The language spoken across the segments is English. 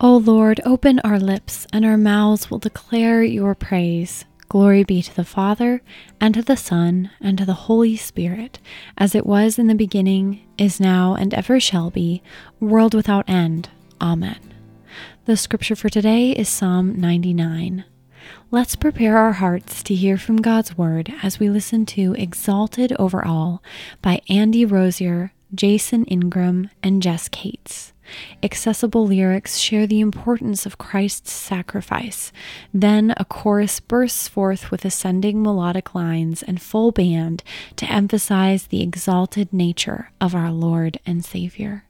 O Lord, open our lips, and our mouths will declare your praise. Glory be to the Father, and to the Son, and to the Holy Spirit, as it was in the beginning, is now, and ever shall be, world without end. Amen. The scripture for today is Psalm 99. Let's prepare our hearts to hear from God's Word as we listen to Exalted Over All by Andy Rozier, Jason Ingram, and Jess Cates. Accessible lyrics share the importance of Christ's sacrifice. Then a chorus bursts forth with ascending melodic lines and full band to emphasize the exalted nature of our Lord and Savior.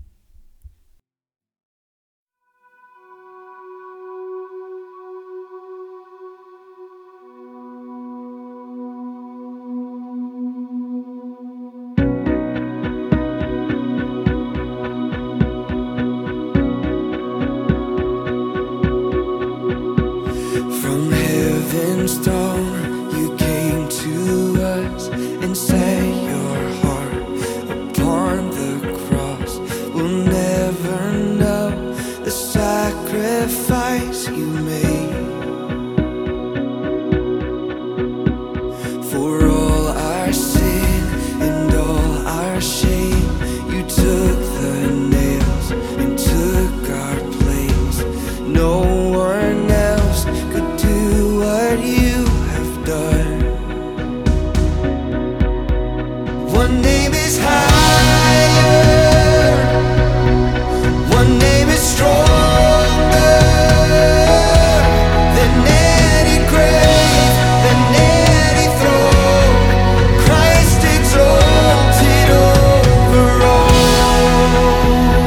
Throne, you came to us and set your heart upon the cross. We'll never know the sacrifice you made. For all our sin and all our shame, you took the nails and took our place. No one else could do what you have done. One name is higher, one name is stronger than any grave, than any throne. Christ exalted over all.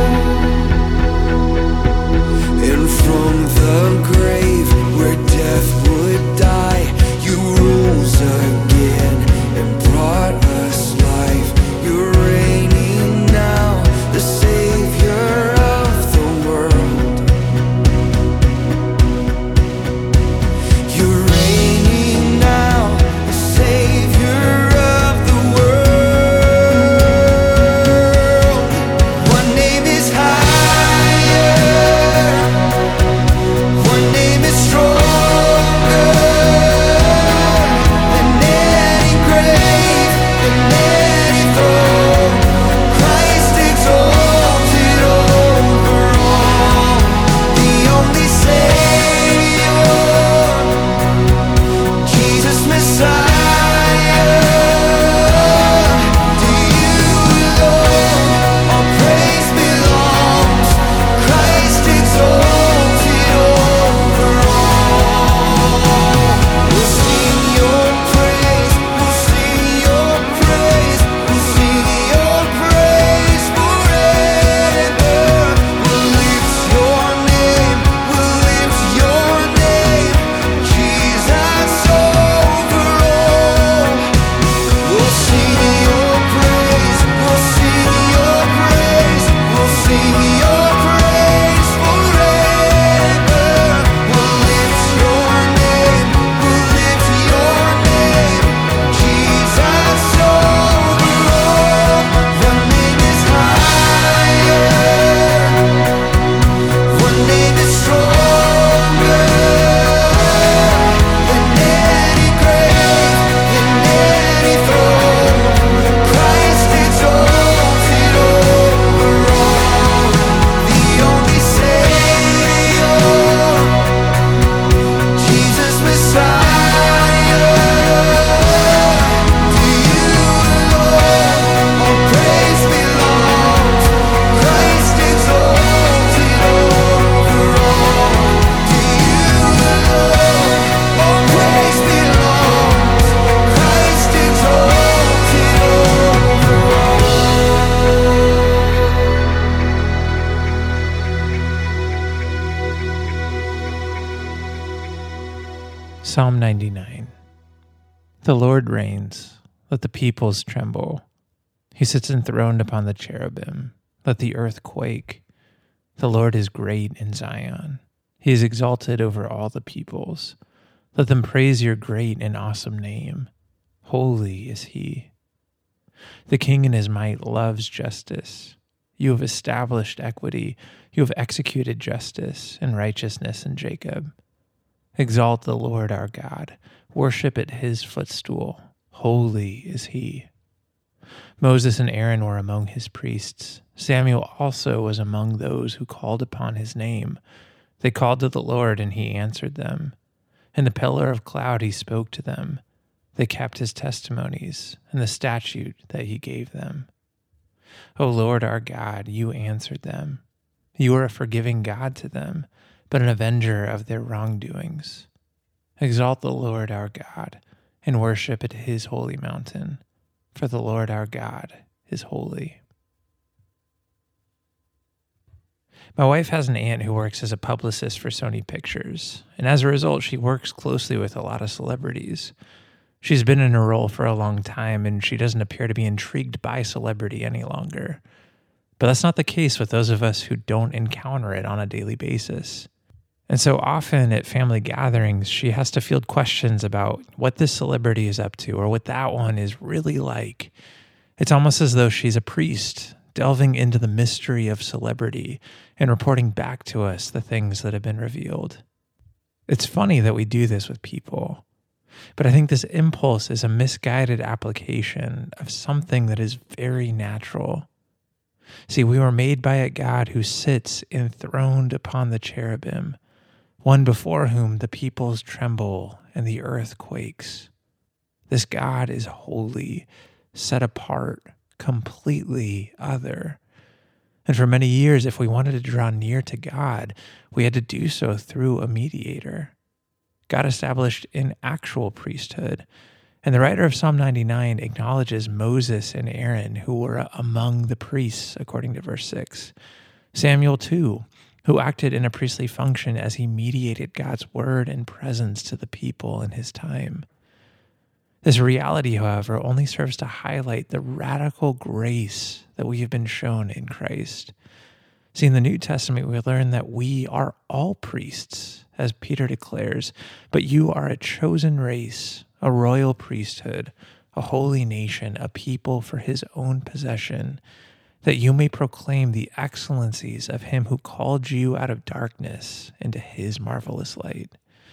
And from the grave where death would die, you rose again and brought us life. You're reigning now, the Savior of the world. You're reigning now, the Savior of the world. One name is higher, one name is stronger than any grave, than any throne. Christ exalted over all, the only Savior, Jesus Messiah. To you alone all praise belongs. Christ exalted over all. We'll sing your praise, we'll sing your praise, we'll sing your praise forever. We'll lift your name, we'll lift your name, Jesus over all. We'll sing your praise, we'll sing your praise, we'll sing your praise forever. We'll lift your name, we'll lift your name, Jesus over all. One name is higher, one name is stronger than any grave, than any throne. Christ exalted over all, the only Savior, Jesus Messiah. To you alone all praise belongs. Christ exalted over all. To you alone all praise belongs. Christ exalted over all. Psalm 99. The Lord reigns, let the peoples tremble. He sits enthroned upon the cherubim, let the earth quake. The Lord is great in Zion. He is exalted over all the peoples. Let them praise your great and awesome name. Holy is he. The king in his might loves justice. You have established equity. You have executed justice and righteousness in Jacob. Exalt the Lord our God. Worship at his footstool. Holy is he. Moses and Aaron were among his priests. Samuel also was among those who called upon his name. They called to the Lord, and he answered them. In the pillar of cloud he spoke to them. They kept his testimonies and the statute that he gave them. O Lord our God, you answered them. You are a forgiving God to them, but an avenger of their wrongdoings. Exalt the Lord our God, and worship at his holy mountain, for the Lord our God is holy. My wife has an aunt who works as a publicist for Sony Pictures, and as a result, she works closely with a lot of celebrities. She's been in her role for a long time, and she doesn't appear to be intrigued by celebrity any longer. But that's not the case with those of us who don't encounter it on a daily basis. And so often at family gatherings, she has to field questions about what this celebrity is up to or what that one is really like. It's almost as though she's a priest, delving into the mystery of celebrity and reporting back to us the things that have been revealed. It's funny that we do this with people, but I think this impulse is a misguided application of something that is very natural. See, we were made by a God who sits enthroned upon the cherubim, one before whom the peoples tremble and the earth quakes. This God is holy, set apart, completely other. And for many years, if we wanted to draw near to God, we had to do so through a mediator. God established an actual priesthood, and the writer of Psalm 99 acknowledges Moses and Aaron, who were among the priests, according to verse 6. Samuel, too, who acted in a priestly function as he mediated God's word and presence to the people in his time. This reality, however, only serves to highlight the radical grace that we have been shown in Christ. See, in the New Testament, we learn that we are all priests, as Peter declares, but you are a chosen race, a royal priesthood, a holy nation, a people for his own possession, that you may proclaim the excellencies of him who called you out of darkness into his marvelous light.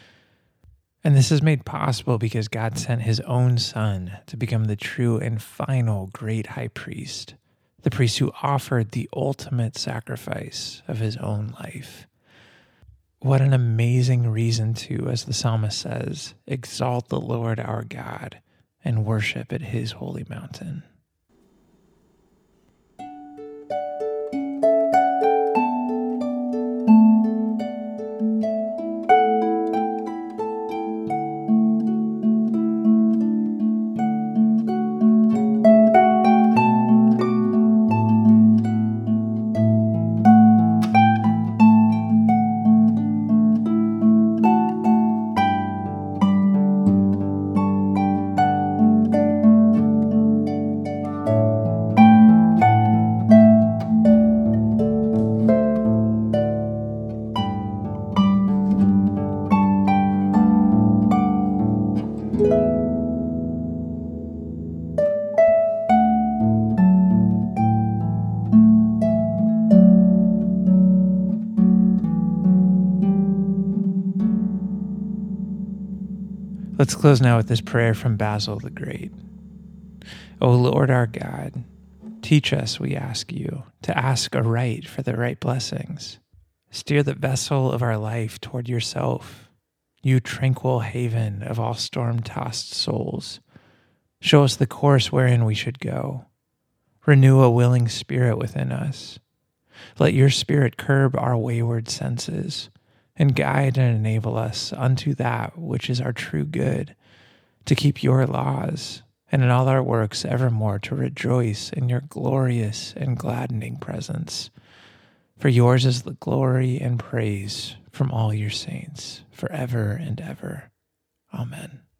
And this is made possible because God sent his own Son to become the true and final great high priest, the priest who offered the ultimate sacrifice of his own life. What an amazing reason to, as the psalmist says, exalt the Lord our God and worship at his holy mountain. Let's close now with this prayer from Basil the Great. O Lord our God, teach us, we ask you, to ask aright for the right blessings. Steer the vessel of our life toward yourself, you tranquil haven of all storm-tossed souls. Show us the course wherein we should go. Renew a willing spirit within us. Let your spirit curb our wayward senses, and guide and enable us unto that which is our true good, to keep your laws, and in all our works evermore to rejoice in your glorious and gladdening presence. For yours is the glory and praise from all your saints, forever and ever. Amen.